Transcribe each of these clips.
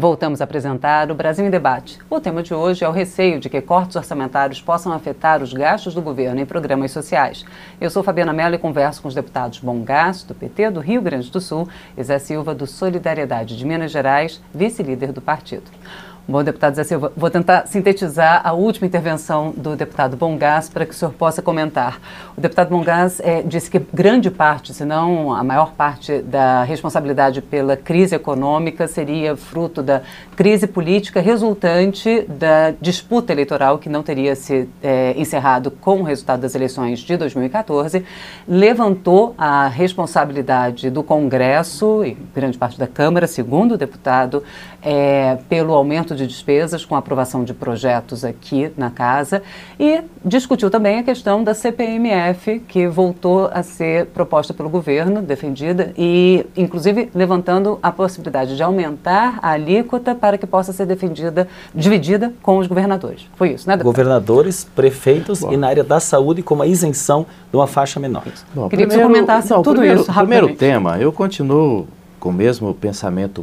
Voltamos a apresentar o Brasil em Debate. O tema de hoje é o receio de que cortes orçamentários possam afetar os gastos do governo em programas sociais. Eu sou Fabiana Mello e converso com os deputados Bom Gás, do PT do Rio Grande do Sul, e Zé Silva, do Solidariedade de Minas Gerais, vice-líder do partido. Bom, deputado Zé Silva, vou tentar sintetizar a última intervenção do deputado Bom Gás para que o senhor possa comentar. O deputado Bom Gás disse que grande parte, se não a maior parte da responsabilidade pela crise econômica seria fruto da crise política resultante da disputa eleitoral que não teria se encerrado com o resultado das eleições de 2014, levantou a responsabilidade do Congresso e grande parte da Câmara, segundo o deputado, pelo aumento de despesas com a aprovação de projetos aqui na casa e discutiu também a questão da CPMF, que voltou a ser proposta pelo governo, defendida e, inclusive, levantando a possibilidade de aumentar a alíquota para que possa ser dividida com os governadores. Foi isso, né, deputado? Governadores, prefeitos e na área da saúde com uma isenção de uma faixa menor. Bom, queria que você comentasse tudo isso rapidamente. Primeiro tema, eu continuo com o mesmo pensamento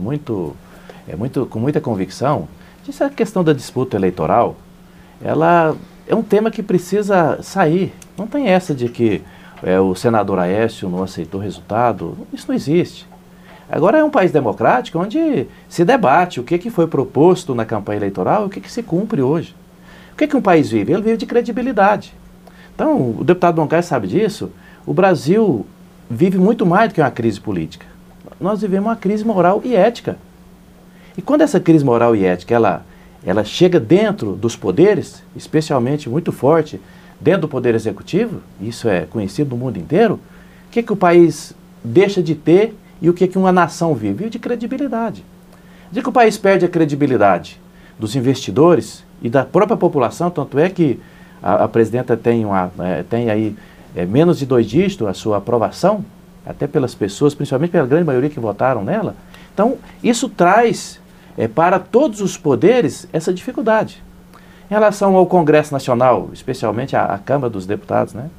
com muita convicção. Essa questão da disputa eleitoral, ela é um tema que precisa sair. Não tem essa de que o senador Aécio não aceitou o resultado. Isso não existe. Agora é um país democrático onde se debate o que foi proposto na campanha eleitoral e o que se cumpre hoje. O que um país vive? Ele vive de credibilidade. Então, o deputado Bom Gás sabe disso. O Brasil vive muito mais do que uma crise política. Nós vivemos uma crise moral e ética. E quando essa crise moral e ética ela chega dentro dos poderes, especialmente muito forte, dentro do poder executivo, isso é conhecido no mundo inteiro, o que o país deixa de ter e o que uma nação vive? Vive de credibilidade. De que o país perde a credibilidade dos investidores e da própria população, tanto é que a presidenta tem aí menos de 2 dígitos a sua aprovação, até pelas pessoas, principalmente pela grande maioria que votaram nela. Então, isso traz para todos os poderes essa dificuldade. Em relação ao Congresso Nacional, especialmente a Câmara dos Deputados, né?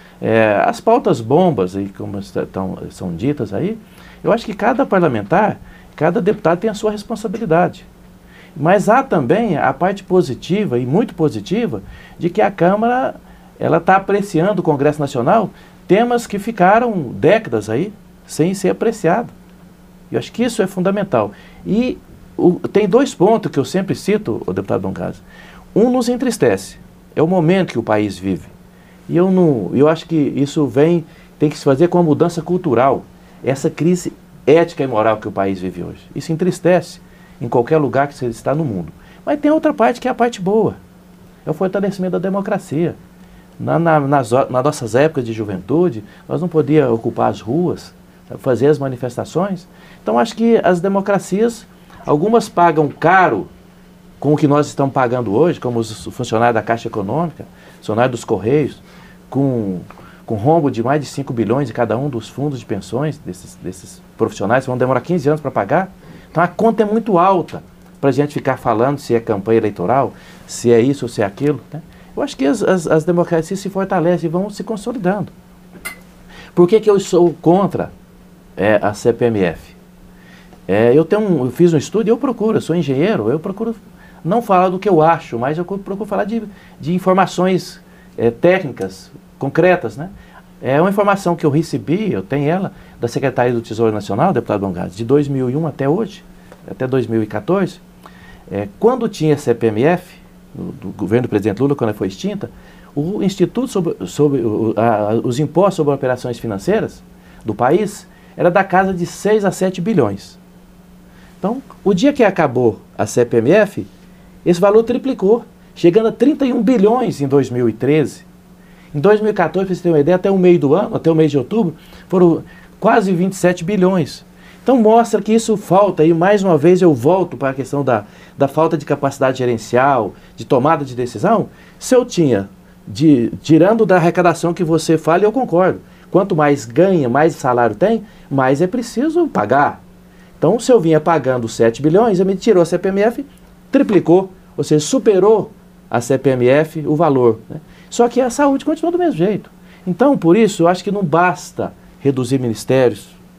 As pautas bombas, como são ditas aí, eu acho que cada parlamentar, cada deputado tem a sua responsabilidade. Mas há também a parte positiva, e muito positiva, de que a Câmara está apreciando o Congresso Nacional temas que ficaram décadas aí sem ser apreciado. Eu acho que isso é fundamental. E tem 2 pontos que eu sempre cito, o deputado Bom Gás. Um nos entristece, é o momento que o país vive. E eu acho que isso tem que se fazer com a mudança cultural, essa crise ética e moral que o país vive hoje. Isso entristece em qualquer lugar que você está no mundo. Mas tem outra parte que é a parte boa, é o fortalecimento da democracia. Nas nossas épocas de juventude, nós não podíamos ocupar as ruas, fazer as manifestações. Então acho que as democracias, algumas pagam caro com o que nós estamos pagando hoje, como os funcionários da Caixa Econômica, funcionários dos Correios, com rombo de mais de 5 bilhões de cada um dos fundos de pensões desses profissionais, vão demorar 15 anos para pagar. Então a conta é muito alta para a gente ficar falando se é campanha eleitoral, se é isso ou se é aquilo, né? Eu acho que as democracias se fortalecem e vão se consolidando. Por que eu sou contra a CPMF? Eu fiz um estudo e eu sou engenheiro, eu procuro não falar do que eu acho, mas eu procuro falar de informações técnicas, concretas, né? É uma informação que eu recebi, eu tenho ela, da Secretaria do Tesouro Nacional, deputado Bom Gás, de 2001 até hoje, até 2014, quando tinha CPMF, do governo do presidente Lula, quando ela foi extinta, o Instituto sobre os impostos sobre operações financeiras do país era da casa de 6 a 7 bilhões. Então, o dia que acabou a CPMF, esse valor triplicou, chegando a 31 bilhões em 2013. Em 2014, para você ter uma ideia, até o meio do ano, até o mês de outubro, foram quase 27 bilhões. Então mostra que isso falta, e mais uma vez eu volto para a questão da falta de capacidade gerencial, de tomada de decisão. Se eu tinha, tirando da arrecadação que você fala, eu concordo. Quanto mais ganha, mais salário tem, mais é preciso pagar. Então, se eu vinha pagando 7 bilhões, eu me tirou a CPMF, triplicou, ou seja, superou a CPMF o valor, né? Só que a saúde continua do mesmo jeito. Então, por isso, eu acho que não basta reduzir ministérios,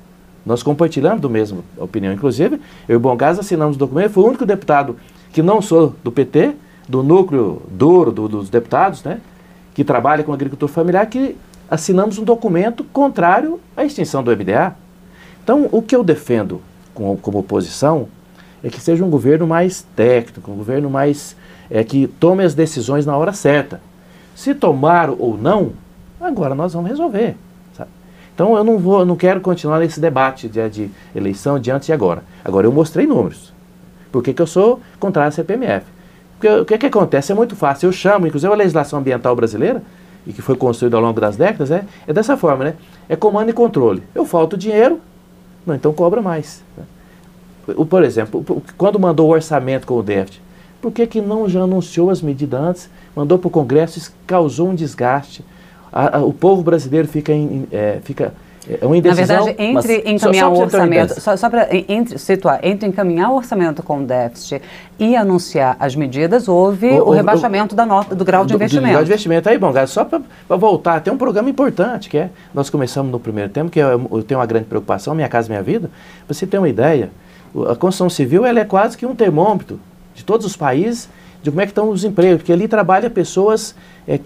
Nós compartilhamos do mesmo opinião. Inclusive, eu e o Bongás assinamos o documento, fui o único deputado que não sou do PT, do núcleo duro dos deputados, né, que trabalha com agricultura familiar, que assinamos um documento contrário à extinção do MDA. Então, o que eu defendo como oposição é que seja um governo mais técnico, um governo mais que tome as decisões na hora certa. Se tomar ou não, agora nós vamos resolver. Sabe? Então, eu não quero continuar nesse debate de eleição de antes e agora. Agora, eu mostrei números. Por que eu sou contrário à CPMF? Porque o que acontece? É muito fácil. Eu chamo, inclusive, a legislação ambiental brasileira, e que foi construída ao longo das décadas, é dessa forma, né? É comando e controle. Eu falto dinheiro, não, então cobra mais. Né? Por exemplo, quando mandou o orçamento com o déficit, por que não já anunciou as medidas antes, mandou para o Congresso, isso causou um desgaste. O povo brasileiro fica uma indecisão. Na verdade, entre encaminhar o orçamento, só para situar, entre encaminhar o orçamento com déficit e anunciar as medidas, houve o rebaixamento do grau de investimento. Do grau de investimento. Aí, bom, só para voltar, tem um programa importante, que nós começamos no primeiro tempo, que eu tenho uma grande preocupação, Minha Casa Minha Vida. Para você ter uma ideia, a construção civil ela é quase que um termômetro de todos os países, de como é que estão os empregos, porque ali trabalha pessoas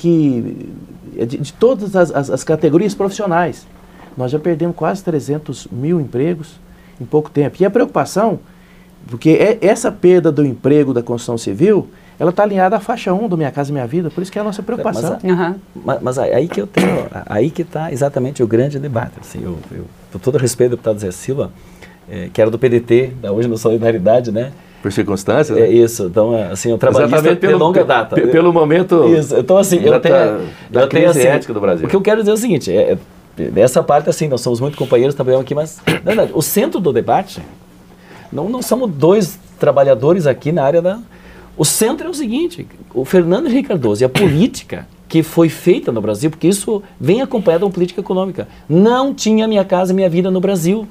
de todas as categorias profissionais. Nós já perdemos quase 300 mil empregos em pouco tempo. E a preocupação, porque essa perda do emprego da construção civil, ela está alinhada à faixa 1 do Minha Casa Minha Vida, por isso que é a nossa preocupação. Mas aí que eu tenho, aí que está exatamente o grande debate. Assim, com todo respeito ao deputado Zé Silva, que era do PDT, hoje no Solidariedade, né? Por circunstâncias? É isso. Então, assim, eu trabalhista de longa data. Pelo momento. Isso. Então, assim, eu da crise ética do Brasil. O que eu quero dizer é o seguinte: dessa parte, assim, nós somos muito companheiros, trabalhamos aqui, mas, na verdade, o centro do debate não somos dois trabalhadores aqui na área da. O centro é o seguinte: o Fernando Henrique Cardoso e a política que foi feita no Brasil, porque isso vem acompanhado de uma política econômica. Não tinha Minha Casa Minha Vida no Brasil.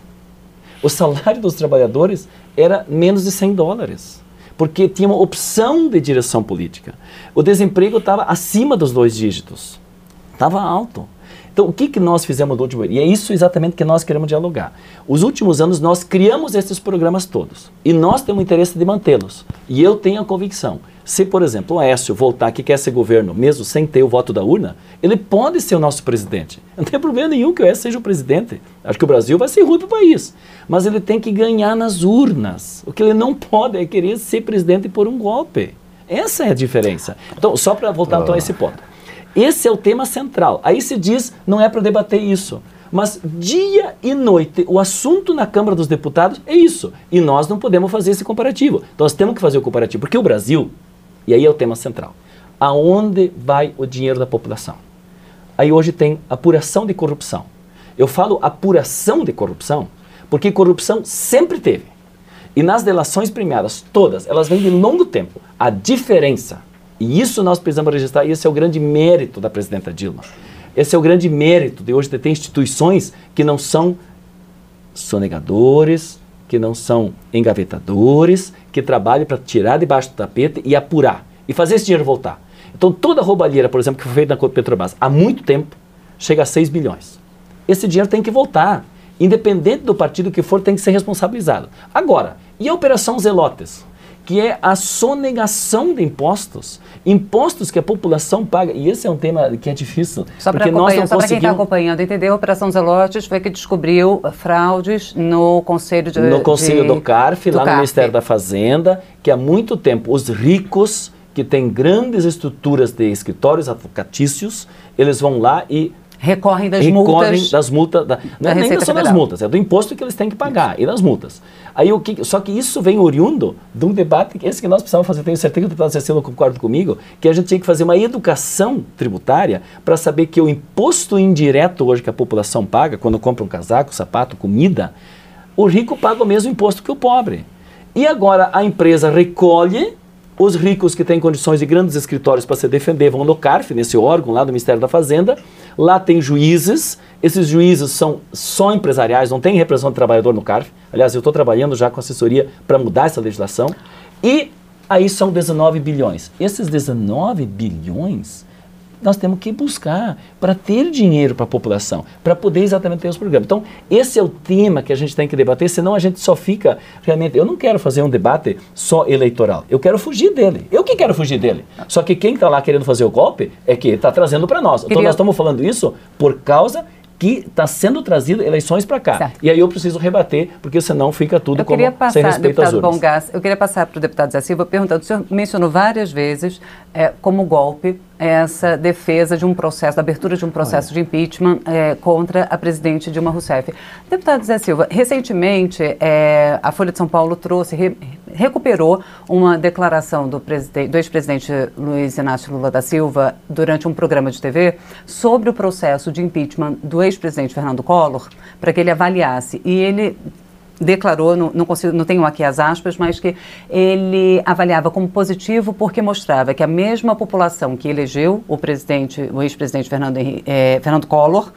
O salário dos trabalhadores era menos de $100, porque tinha uma opção de direção política. O desemprego estava acima dos 2 dígitos, estava alto. Então, o que nós fizemos do último ano? E é isso exatamente que nós queremos dialogar. Os últimos anos nós criamos esses programas todos, e nós temos interesse de mantê-los. E eu tenho a convicção, se, por exemplo, o Aécio voltar que quer ser governo, mesmo sem ter o voto da urna, ele pode ser o nosso presidente. Não tem problema nenhum que o Aécio seja o presidente. Acho que o Brasil vai ser ruim para o país. Mas ele tem que ganhar nas urnas. O que ele não pode é querer ser presidente por um golpe. Essa é a diferença. Então, só para voltar então a esse ponto. Esse é o tema central. Aí se diz, não é para debater isso. Mas dia e noite, o assunto na Câmara dos Deputados é isso. E nós não podemos fazer esse comparativo. Então, nós temos que fazer o comparativo. Porque o Brasil, e aí é o tema central, aonde vai o dinheiro da população? Aí hoje tem apuração de corrupção. Eu falo apuração de corrupção porque corrupção sempre teve. E nas delações premiadas, todas, elas vêm de longo tempo. A diferença, e isso nós precisamos registrar, e esse é o grande mérito da presidenta Dilma. Esse é o grande mérito de hoje ter instituições que não são sonegadores, que não são engavetadores, que trabalham para tirar debaixo do tapete e apurar, e fazer esse dinheiro voltar. Então toda a roubalheira, por exemplo, que foi feita na Petrobras há muito tempo, chega a 6 bilhões. Esse dinheiro tem que voltar. Independente do partido que for, tem que ser responsabilizado. Agora, e a Operação Zelotes? Que é a sonegação de impostos, impostos que a população paga. E esse é um tema que é difícil. Só para quem está acompanhando, entender, a Operação Zelotes foi que descobriu fraudes no Conselho do CARF, lá no Ministério da Fazenda, que há muito tempo os ricos, que têm grandes estruturas de escritórios advocatícios, eles vão lá e recorrem das multas. Não é nem só das multas, é do imposto que eles têm que pagar e das multas. Aí, só que isso vem oriundo de um debate, esse que nós precisamos fazer, tenho certeza que o deputado Cecília concorda comigo, que a gente tinha que fazer uma educação tributária para saber que o imposto indireto hoje que a população paga, quando compra um casaco, sapato, comida, o rico paga o mesmo imposto que o pobre. E agora a empresa recolhe. Os ricos que têm condições de grandes escritórios para se defender vão no CARF, nesse órgão lá do Ministério da Fazenda. Lá tem juízes, esses juízes são só empresariais, não tem representação de trabalhador no CARF. Aliás, eu estou trabalhando já com assessoria para mudar essa legislação. E aí são 19 bilhões. Esses 19 bilhões nós temos que buscar para ter dinheiro para a população, para poder exatamente ter os programas. Então, esse é o tema que a gente tem que debater, senão a gente só fica, realmente, eu não quero fazer um debate só eleitoral, eu quero fugir dele. Eu que quero fugir dele. Só que quem está lá querendo fazer o golpe é que está trazendo para nós. Então, nós estamos falando isso por causa que está sendo trazido eleições para cá. Certo. E aí eu preciso rebater, porque senão fica tudo como sem respeito às urnas. Bongás, eu queria passar para o deputado Zé Silva perguntando, o senhor mencionou várias vezes como golpe essa defesa de um processo, da abertura de um processo de impeachment contra a presidente Dilma Rousseff. Deputado Zé Silva, recentemente a Folha de São Paulo recuperou uma declaração do ex-presidente Luiz Inácio Lula da Silva durante um programa de TV sobre o processo de impeachment do ex-presidente Fernando Collor, para que ele avaliasse. E ele declarou, não tenho aqui as aspas, mas que ele avaliava como positivo porque mostrava que a mesma população que elegeu o ex-presidente Fernando Collor,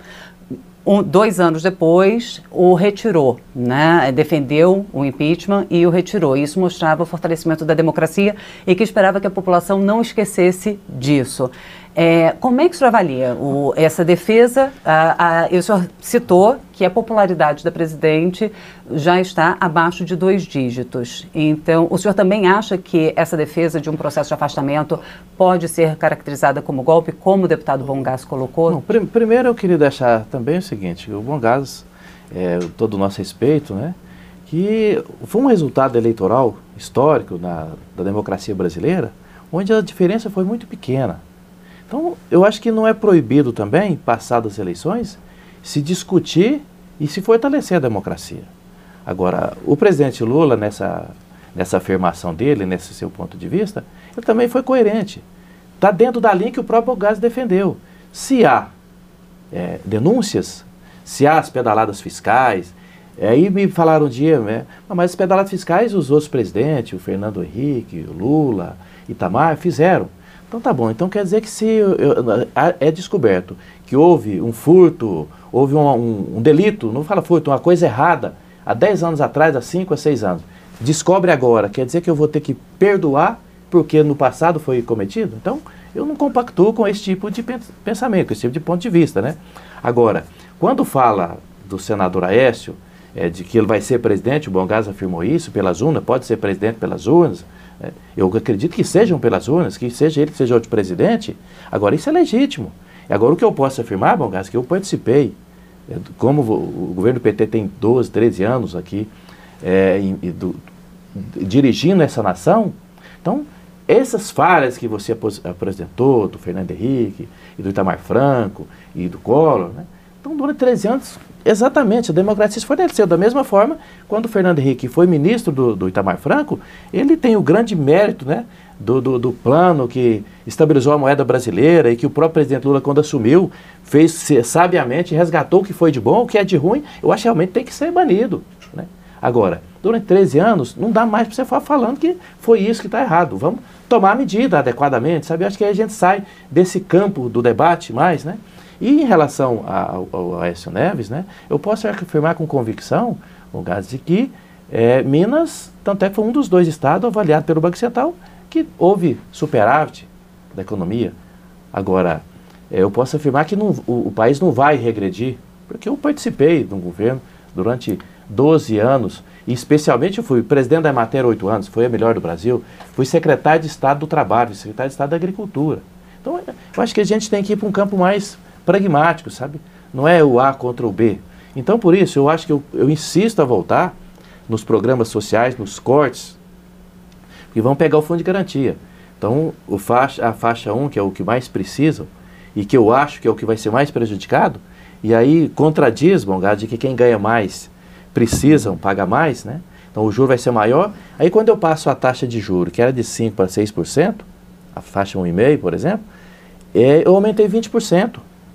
2 anos depois, o retirou, né? Defendeu o impeachment e o retirou. Isso mostrava o fortalecimento da democracia e que esperava que a população não esquecesse disso. Como é que o senhor avalia essa defesa? O senhor citou que a popularidade da presidente já está abaixo de 2 dígitos. Então, o senhor também acha que essa defesa de um processo de afastamento pode ser caracterizada como golpe, como o deputado Bongás colocou? Não, primeiro eu queria deixar também o seguinte, o Bongás, todo o nosso respeito, né, que foi um resultado eleitoral histórico da democracia brasileira, onde a diferença foi muito pequena. Então, eu acho que não é proibido também, passadas as eleições, se discutir e se fortalecer a democracia. Agora, o presidente Lula, nessa afirmação dele, nesse seu ponto de vista, ele também foi coerente. Está dentro da linha que o próprio Bongás defendeu. Se há denúncias, se há as pedaladas fiscais, aí me falaram um dia, mas as pedaladas fiscais os outros presidentes, o Fernando Henrique, o Lula, Itamar, fizeram. Então tá bom, então quer dizer que se é descoberto que houve um furto, houve um delito, não fala furto, uma coisa errada, há 10 anos atrás, há 5 a 6 anos, descobre agora, quer dizer que eu vou ter que perdoar porque no passado foi cometido? Então, eu não compactuo com esse tipo de pensamento, com esse tipo de ponto de vista, né? Agora, quando fala do senador Aécio, de que ele vai ser presidente, o Bongás afirmou isso, pelas urnas, pode ser presidente pelas urnas, eu acredito que sejam pelas urnas, que seja ele que seja outro presidente. Agora, isso é legítimo. Agora, o que eu posso afirmar, Bongás, que eu participei, como o governo do PT tem 12, 13 anos aqui, dirigindo essa nação, então, essas falhas que você apresentou, do Fernando Henrique, e do Itamar Franco, e do Collor, né? Então, durante 13 anos, exatamente, a democracia se fortaleceu. Da mesma forma, quando o Fernando Henrique foi ministro do Itamar Franco, ele tem o grande mérito, né, do plano que estabilizou a moeda brasileira e que o próprio presidente Lula, quando assumiu, fez sabiamente, resgatou o que foi de bom, o que é de ruim, eu acho que realmente tem que ser banido, né? Agora, durante 13 anos, não dá mais para você falar falando que foi isso que está errado. Vamos tomar a medida adequadamente, sabe? Eu acho que aí a gente sai desse campo do debate mais, né? E em relação ao Aécio Neves, né, eu posso afirmar com convicção, Bongás, de que Minas, tanto é que foi um dos 2 estados avaliado pelo Banco Central, que houve superávit da economia. Agora, eu posso afirmar que o país não vai regredir, porque eu participei de um governo durante 12 anos, e especialmente eu fui presidente da Emater 8 anos, foi a melhor do Brasil, fui secretário de Estado do Trabalho, secretário de Estado da Agricultura. Então, eu acho que a gente tem que ir para um campo mais pragmático, sabe? Não é o A contra o B. Então, por isso, eu acho que eu insisto a voltar nos programas sociais, nos cortes, que vão pegar o fundo de garantia. Então, a faixa 1, que é o que mais precisam, e que eu acho que é o que vai ser mais prejudicado, e aí contradiz, Bongás, de que quem ganha mais precisam pagar mais, né? Então, o juro vai ser maior. Aí, quando eu passo a taxa de juro, que era de 5% para 6%, a faixa 1,5%, por exemplo, eu aumentei 20%.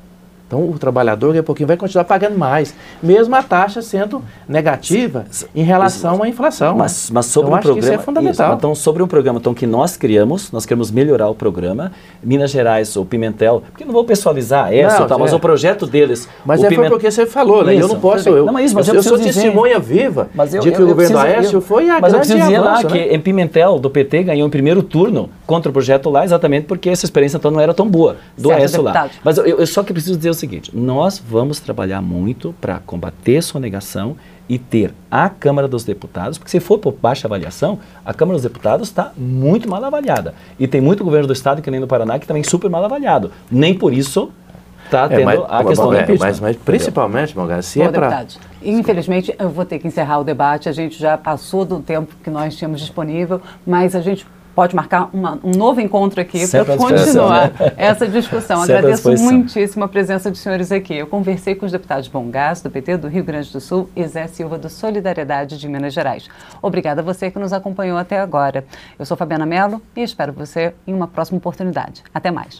Então, o trabalhador, daqui a pouquinho, vai continuar pagando mais, mesmo a taxa sendo negativa em relação à inflação. Mas sobre então, um programa, isso é fundamental. Então, sobre um programa que nós queremos melhorar o programa. Minas Gerais, o Pimentel, porque não vou pessoalizar mas o projeto deles... Mas foi porque você falou, né? Eu não posso... Eu sou testemunha viva de que o governo Aécio foi a grande avanço. Mas eu preciso dizer lá que em Pimentel, do PT, ganhou em primeiro turno contra o projeto lá, exatamente porque essa experiência então não era tão boa do Aécio lá. Mas eu só que preciso dizer o seguinte, nós vamos trabalhar muito para combater sonegação e ter a Câmara dos Deputados, porque se for por baixa avaliação, a Câmara dos Deputados está muito mal avaliada. E tem muito governo do Estado, que nem no Paraná, que também é super mal avaliado. Nem por isso está tendo a questão do impeachment. Mas principalmente, Malgar, se é para... Infelizmente, eu vou ter que encerrar o debate. A gente já passou do tempo que nós tínhamos disponível, mas a gente pode marcar um novo encontro aqui para continuar essa discussão. Agradeço muitíssimo a presença dos senhores aqui. Eu conversei com os deputados Bom Gás, do PT do Rio Grande do Sul, e Zé Silva, do Solidariedade de Minas Gerais. Obrigada a você que nos acompanhou até agora. Eu sou Fabiana Mello e espero você em uma próxima oportunidade. Até mais.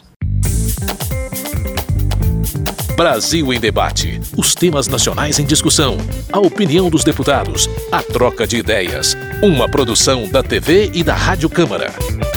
Brasil em Debate. Os temas nacionais em discussão. A opinião dos deputados. A troca de ideias. Uma produção da TV e da Rádio Câmara.